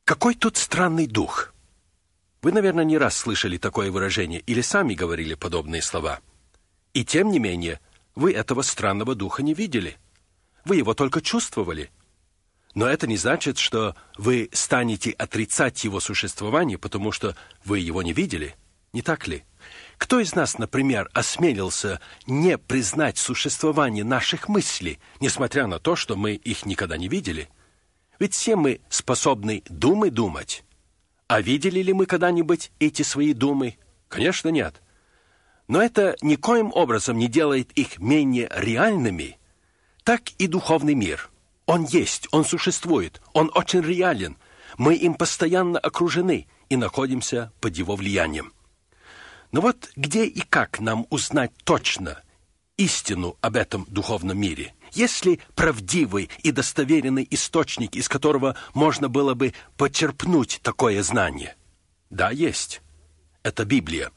Какой тут странный дух? Вы, наверное, не раз слышали такое выражение или сами говорили подобные слова. И тем не менее, вы этого странного духа не видели. Вы его только чувствовали. Но это не значит, что вы станете отрицать его существование, потому что вы его не видели. Не так ли? Кто из нас, например, осмелился не признать существование наших мыслей, несмотря на то, что мы их никогда не видели? Ведь все мы способны думать. А видели ли мы когда-нибудь эти свои думы? Конечно, нет. Но это никоим образом не делает их менее реальными. Так и духовный мир. Он есть, он существует, он очень реален. Мы им постоянно окружены и находимся под его влиянием. Но вот где и как нам узнать точно истину об этом духовном мире? Есть ли правдивый и достоверенный источник, из которого можно было бы почерпнуть такое знание? Да, есть. Это Библия.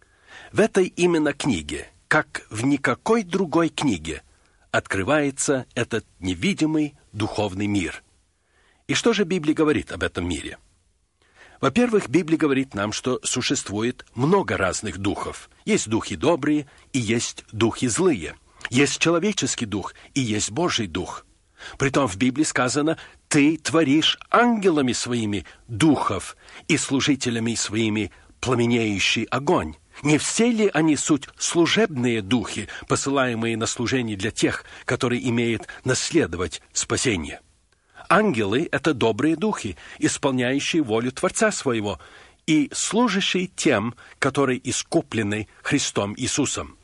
В этой именно книге, как в никакой другой книге, открывается этот невидимый духовный мир. И что же Библия говорит об этом мире? Во-первых, Библия говорит нам, что существует много разных духов. Есть духи добрые и есть духи злые. Есть человеческий дух и есть Божий дух. Притом в Библии сказано: «Ты творишь ангелами своими духов и служителями своими пламенеющий огонь». Не все ли они суть служебные духи, посылаемые на служение для тех, которые имеют наследовать спасение? Ангелы — это добрые духи, исполняющие волю Творца своего и служащие тем, которые искуплены Христом Иисусом.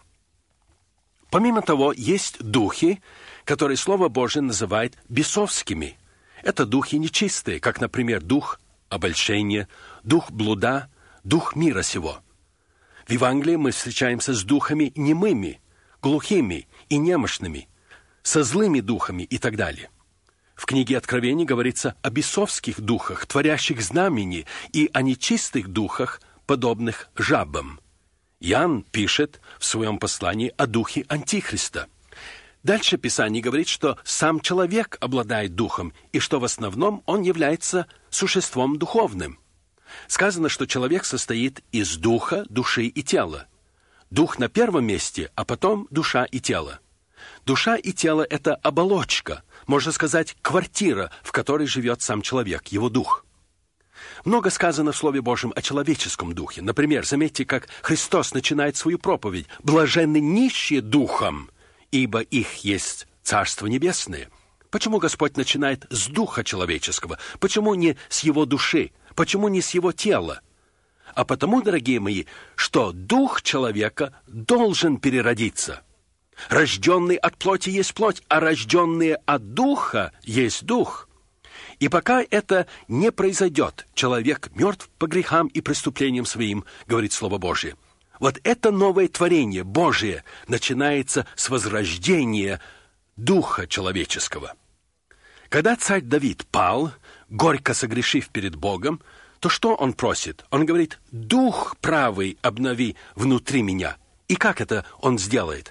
Помимо того, есть духи, которые Слово Божие называет бесовскими. Это духи нечистые, как, например, дух обольщения, дух блуда, дух мира сего. В Евангелии мы встречаемся с духами немыми, глухими и немощными, со злыми духами и так далее. В книге Откровений говорится о бесовских духах, творящих знамени, и о нечистых духах, подобных жабам. Иоанн пишет в своем послании о духе Антихриста. Дальше Писание говорит, что сам человек обладает духом, и что в основном он является существом духовным. Сказано, что человек состоит из духа, души и тела. Дух на первом месте, а потом душа и тело. Душа и тело — это оболочка, можно сказать, квартира, в которой живет сам человек, его дух. Много сказано в Слове Божьем о человеческом духе. Например, заметьте, как Христос начинает свою проповедь: «Блаженны нищие духом, ибо их есть Царство Небесное». Почему Господь начинает с духа человеческого? Почему не с его души? Почему не с его тела? А потому, дорогие мои, что дух человека должен переродиться. Рожденный от плоти есть плоть, а рожденный от духа есть дух. И пока это не произойдет, человек мертв по грехам и преступлениям своим, говорит Слово Божие. Вот это новое творение Божие начинается с возрождения духа человеческого. Когда царь Давид пал, горько согрешив перед Богом, то что он просит? Он говорит: «Дух правый обнови внутри меня». И как это он сделает?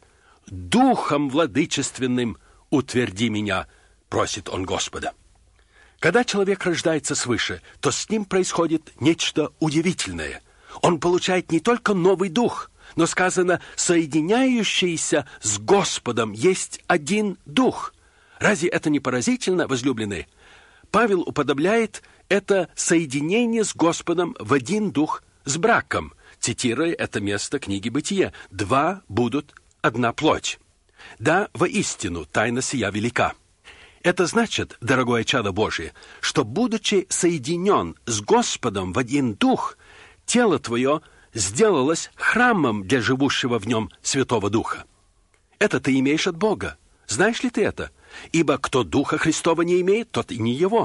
«Духом владычественным утверди меня», просит он Господа. Когда человек рождается свыше, то с ним происходит нечто удивительное. Он получает не только новый дух, но, сказано, соединяющийся с Господом есть один дух. Разве это не поразительно, возлюбленные? Павел уподобляет это соединение с Господом в один дух с браком, цитируя это место книги Бытия: «Два будут одна плоть». Да, воистину, тайна сия велика. Это значит, дорогое чадо Божие, что, будучи соединен с Господом в один дух, тело твое сделалось храмом для живущего в нем Святого Духа. Это ты имеешь от Бога. Знаешь ли ты это? Ибо кто Духа Христова не имеет, тот и не его.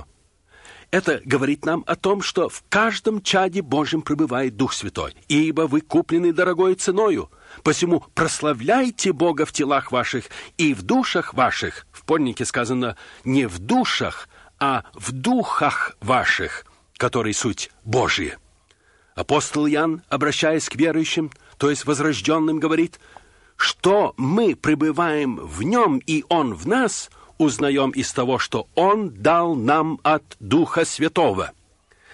Это говорит нам о том, что в каждом чаде Божьем пребывает Дух Святой, ибо вы куплены дорогою ценою. Посему прославляйте Бога в телах ваших и в душах ваших. В подлиннике сказано не в душах, а в духах ваших, которые суть Божьи. Апостол Иоанн, обращаясь к верующим, то есть возрожденным, говорит, что мы пребываем в нем, и он в нас, узнаем из того, что он дал нам от Духа Святого.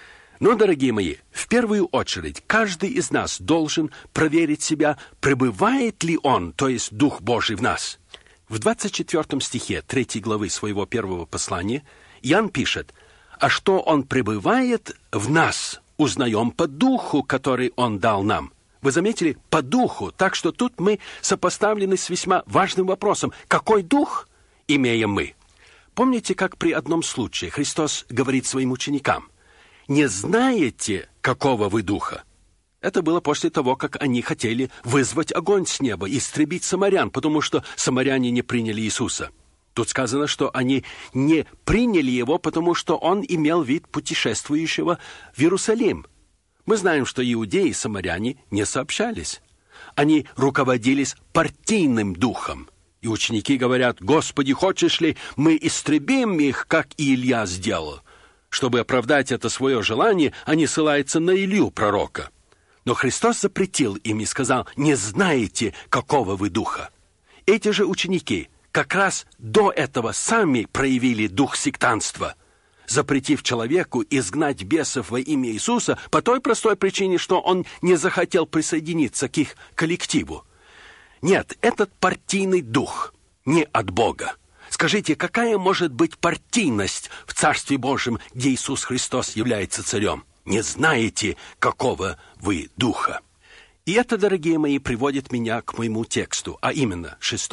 Но, дорогие мои, в первую очередь, каждый из нас должен проверить себя, пребывает ли он, то есть Дух Божий в нас. В 24 стихе 3 главы своего первого послания Иоанн пишет: «А что он пребывает в нас, узнаем по Духу, который он дал нам». Вы заметили? По Духу. Так что тут мы сопоставлены с весьма важным вопросом. Какой Дух имеем мы? Помните, как при одном случае Христос говорит своим ученикам: «Не знаете, какого вы духа?» Это было после того, как они хотели вызвать огонь с неба, истребить самарян, потому что самаряне не приняли Иисуса. Тут сказано, что они не приняли Его, потому что Он имел вид путешествующего в Иерусалим. Мы знаем, что иудеи и самаряне не сообщались. Они руководились партийным духом. И ученики говорят: «Господи, хочешь ли, мы истребим их, как и Илья сделал?» Чтобы оправдать это свое желание, они ссылаются на Илью, пророка. Но Христос запретил им и сказал: «Не знаете, какого вы духа». Эти же ученики как раз до этого сами проявили дух сектантства, запретив человеку изгнать бесов во имя Иисуса по той простой причине, что он не захотел присоединиться к их коллективу. Нет, этот партийный дух не от Бога. Скажите, какая может быть партийность в Царстве Божьем, где Иисус Христос является царем? Не знаете, какого вы духа. И это, дорогие мои, приводит меня к моему тексту, а именно 6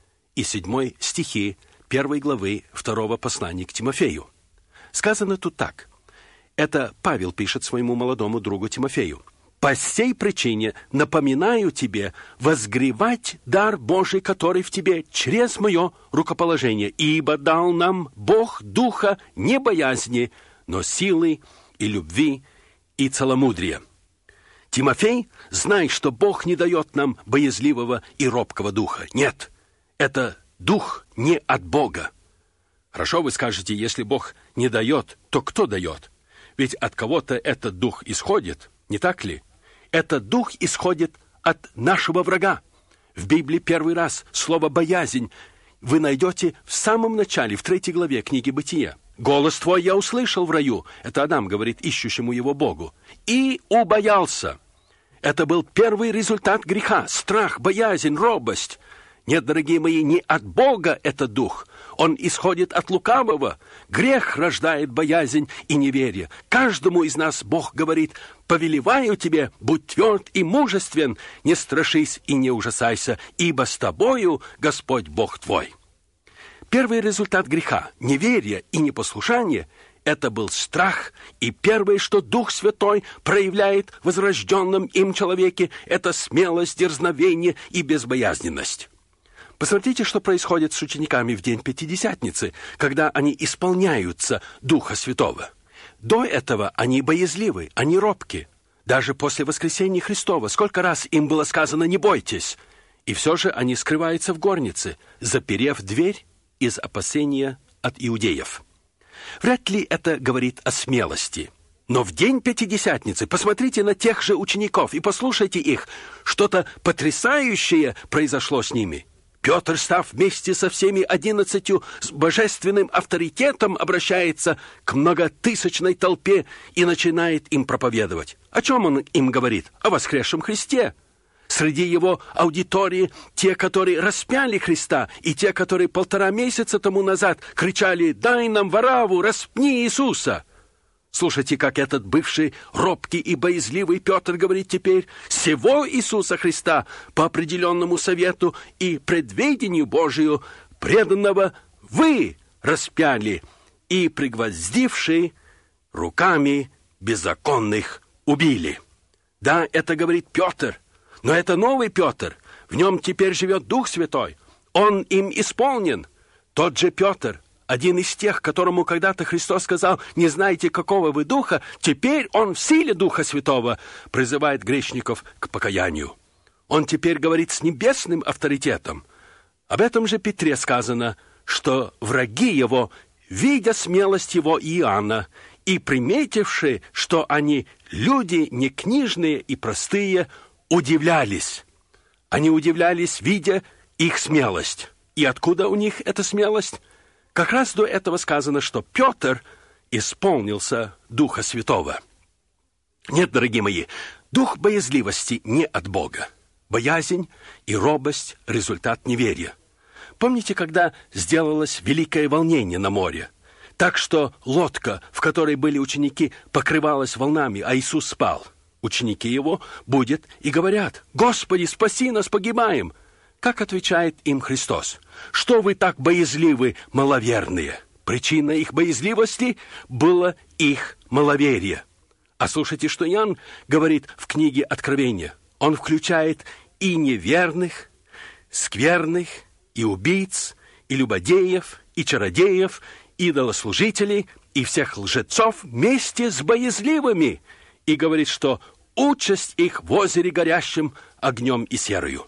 и 7 стихи 1 главы 2 послания к Тимофею. Сказано тут так. Это Павел пишет своему молодому другу Тимофею: «По сей причине напоминаю тебе возгревать дар Божий, который в тебе, через мое рукоположение, ибо дал нам Бог духа не боязни, но силы и любви и целомудрия». Тимофей, знай, что Бог не дает нам боязливого и робкого духа. Нет, это дух не от Бога. Хорошо, вы скажете, если Бог не дает, то кто дает? Ведь от кого-то этот дух исходит, не так ли? Этот дух исходит от нашего врага. В Библии первый раз слово «боязнь» вы найдете в самом начале, в 3 главе книги Бытия. «Голос твой я услышал в раю». Это Адам говорит ищущему его Богу. «И убоялся». Это был первый результат греха. Страх, боязнь, робость. Нет, дорогие мои, не от Бога этот дух. Он исходит от лукавого. Грех рождает боязнь и неверие. Каждому из нас Бог говорит: «Повелеваю тебе, будь тверд и мужествен, не страшись и не ужасайся, ибо с тобою Господь Бог твой». Первый результат греха, неверие и непослушание – это был страх, и первое, что Дух Святой проявляет в возрожденном им человеке – это смелость, дерзновение и безбоязненность. Посмотрите, что происходит с учениками в день Пятидесятницы, когда они исполняются Духа Святого. До этого они боязливы, они робки. Даже после воскресения Христова сколько раз им было сказано «не бойтесь», и все же они скрываются в горнице, заперев дверь из опасения от иудеев. Вряд ли это говорит о смелости. Но в день Пятидесятницы посмотрите на тех же учеников и послушайте их. Что-то потрясающее произошло с ними. Петр, став вместе со всеми 11 с божественным авторитетом, обращается к многотысячной толпе и начинает им проповедовать. О чем он им говорит? О воскресшем Христе. Среди его аудитории те, которые распяли Христа, и те, которые 1,5 месяца тому назад кричали: «Дай нам Варавву, распни Иисуса!» Слушайте, как этот бывший робкий и боязливый Петр говорит теперь: «Сего Иисуса Христа по определенному совету и предведению Божию преданного вы распяли и, пригвоздивши, руками беззаконных убили». Да, это говорит Петр, но это новый Петр. В нем теперь живет Дух Святой. Он им исполнен. Тот же Петр, один из тех, которому когда-то Христос сказал: «Не знаете, какого вы духа», теперь он в силе Духа Святого призывает грешников к покаянию. Он теперь говорит с небесным авторитетом. Об этом же Петре сказано, что враги его, видя смелость его Иоанна, и приметивши, что они люди не книжные и простые, удивлялись. Они удивлялись, видя их смелость. И откуда у них эта смелость? Как раз до этого сказано, что Петр исполнился Духа Святого. Нет, дорогие мои, дух боязливости не от Бога. Боязнь и робость – результат неверия. Помните, когда сделалось великое волнение на море? Так что лодка, в которой были ученики, покрывалась волнами, а Иисус спал. Ученики его будят и говорят: «Господи, спаси нас, погибаем!» Как отвечает им Христос? «Что вы так боязливы, маловерные?» Причина их боязливости было их маловерие. А слушайте, что Иоанн говорит в книге Откровения. Он включает и неверных, скверных, и убийц, и любодеев, и чародеев, идолослужителей, и всех лжецов вместе с боязливыми, и говорит, что участь их в озере горящем огнем и серою.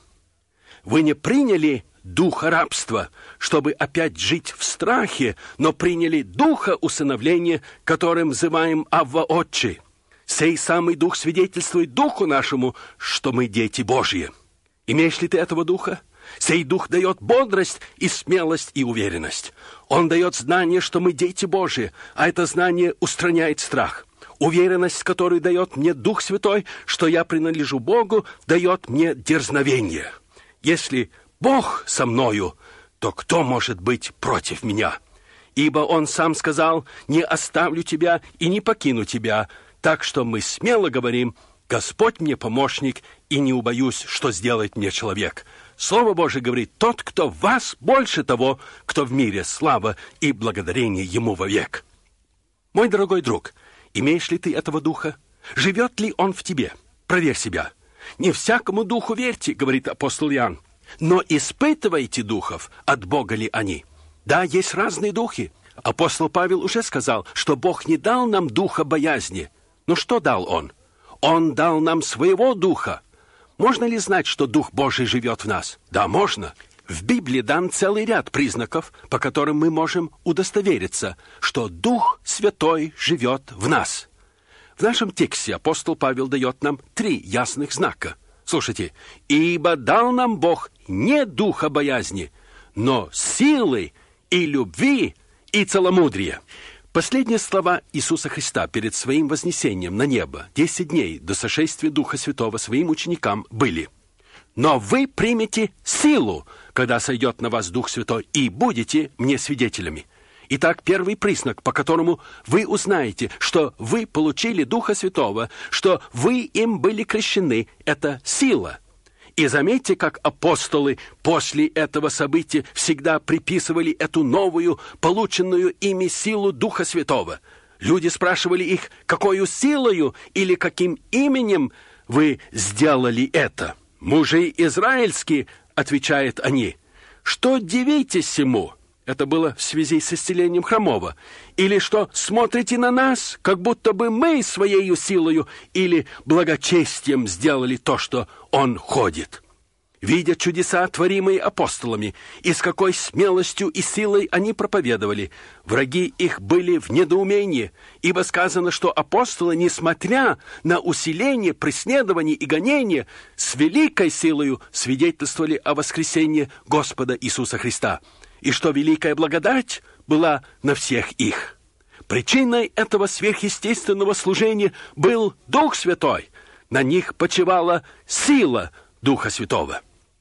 Вы не приняли духа рабства, чтобы опять жить в страхе, но приняли духа усыновления, которым взываем Авва Отче. Сей самый дух свидетельствует духу нашему, что мы дети Божьи. Имеешь ли ты этого духа? Сей дух дает бодрость и смелость и уверенность. Он дает знание, что мы дети Божьи, а это знание устраняет страх. Уверенность, которую дает мне Дух Святой, что я принадлежу Богу, дает мне дерзновение. Если Бог со мною, то кто может быть против меня? Ибо Он сам сказал: «Не оставлю тебя и не покину тебя». Так что мы смело говорим: «Господь мне помощник, и не убоюсь, что сделает мне человек». Слово Божие говорит: «Тот, кто в вас, больше того, кто в мире, слава и благодарение Ему вовек». Мой дорогой друг, имеешь ли ты этого духа? Живет ли он в тебе? Проверь себя. «Не всякому духу верьте», — говорит апостол Иоанн, «но испытывайте духов, от Бога ли они». Да, есть разные духи. Апостол Павел уже сказал, что Бог не дал нам духа боязни. Но что дал Он? Он дал нам своего духа. Можно ли знать, что Дух Божий живет в нас? Да, можно. В Библии дан целый ряд признаков, по которым мы можем удостовериться, что Дух Святой живет в нас. В нашем тексте апостол Павел дает нам 3 ясных знака. Слушайте: «Ибо дал нам Бог не духа боязни, но силы и любви и целомудрия». Последние слова Иисуса Христа перед своим вознесением на небо 10 дней до сошествия Духа Святого своим ученикам были: «Но вы примете силу, когда сойдет на вас Дух Святой, и будете мне свидетелями». Итак, первый признак, по которому вы узнаете, что вы получили Духа Святого, что вы им были крещены, это сила. И заметьте, как апостолы после этого события всегда приписывали эту новую, полученную ими силу Духа Святого. Люди спрашивали их: «Какою силою или каким именем вы сделали это?» «Мужи израильские», — отвечают они, — «что дивитесь сему?» Это было в связи с исцелением хромого. Или что смотрите на нас, как будто бы мы своею силою или благочестием сделали то, что он ходит. Видя чудеса, творимые апостолами, и с какой смелостью и силой они проповедовали, враги их были в недоумении, ибо сказано, что апостолы, несмотря на усиление преследований и гонения, с великой силою свидетельствовали о воскресении Господа Иисуса Христа, и что великая благодать была на всех их. Причиной этого сверхъестественного служения был Дух Святой. На них почивала сила Духа Святого.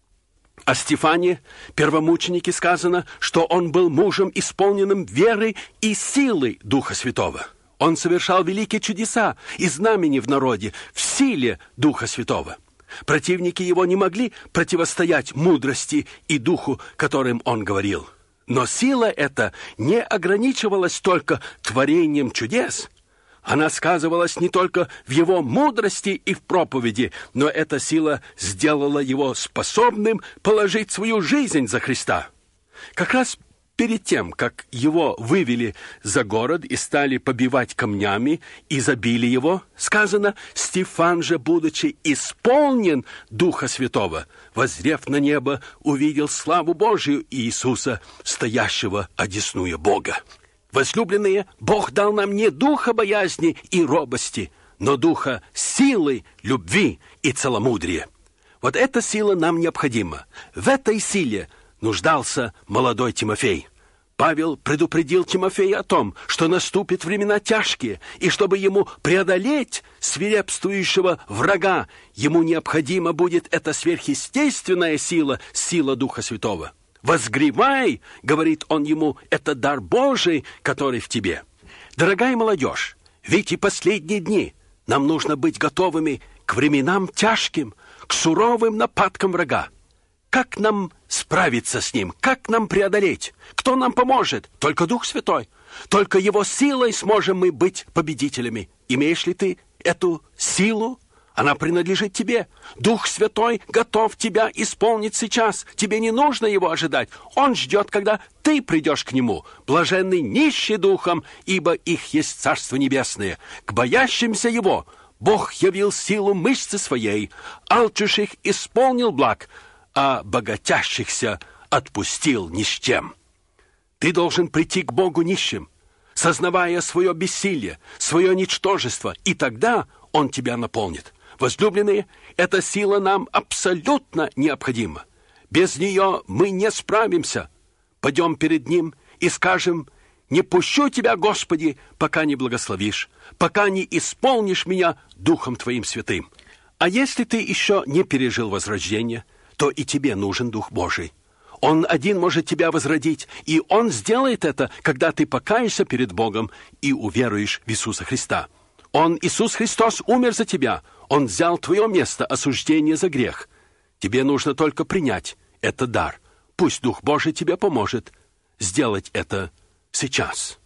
О Стефане, первомученике, сказано, что он был мужем, исполненным веры и силы Духа Святого. Он совершал великие чудеса и знамения в народе в силе Духа Святого. Противники его не могли противостоять мудрости и духу, которым он говорил. Но сила эта не ограничивалась только творением чудес. Она сказывалась не только в его мудрости и в проповеди, но эта сила сделала его способным положить свою жизнь за Христа. Как раз перед тем, как его вывели за город и стали побивать камнями и забили его, сказано: «Стефан же, будучи исполнен Духа Святого, воззрев на небо, увидел славу Божию и Иисуса, стоящего одесную Бога». Возлюбленные, Бог дал нам не духа боязни и робости, но духа силы, любви и целомудрия. Вот эта сила нам необходима. В этой силе нуждался молодой Тимофей. Павел предупредил Тимофея о том, что наступят времена тяжкие, и чтобы ему преодолеть свирепствующего врага, ему необходима будет эта сверхъестественная сила, сила Духа Святого. «Возгревай, — говорит он ему, — это дар Божий, который в тебе». Дорогая молодежь, ведь и последние дни нам нужно быть готовыми к временам тяжким, к суровым нападкам врага. Как нам справиться с ним? Как нам преодолеть? Кто нам поможет? Только Дух Святой. Только Его силой сможем мы быть победителями. Имеешь ли ты эту силу? Она принадлежит тебе. Дух Святой готов тебя исполнить сейчас. Тебе не нужно Его ожидать. Он ждет, когда ты придешь к Нему. Блаженны нищие духом, ибо их есть Царство Небесное. К боящимся Его Бог явил силу мышцы своей, алчущих исполнил благ, а богатящихся отпустил ни с чем. Ты должен прийти к Богу нищим, сознавая свое бессилие, свое ничтожество, и тогда Он тебя наполнит. Возлюбленные, эта сила нам абсолютно необходима. Без нее мы не справимся. Пойдем перед Ним и скажем: «Не пущу Тебя, Господи, пока не благословишь, пока не исполнишь меня Духом Твоим Святым». А если ты еще не пережил возрождение, то и тебе нужен Дух Божий. Он один может тебя возродить, и Он сделает это, когда ты покаешься перед Богом и уверуешь в Иисуса Христа. Он, Иисус Христос, умер за тебя. Он взял твое место осуждения за грех. Тебе нужно только принять этот дар. Пусть Дух Божий тебе поможет сделать это сейчас.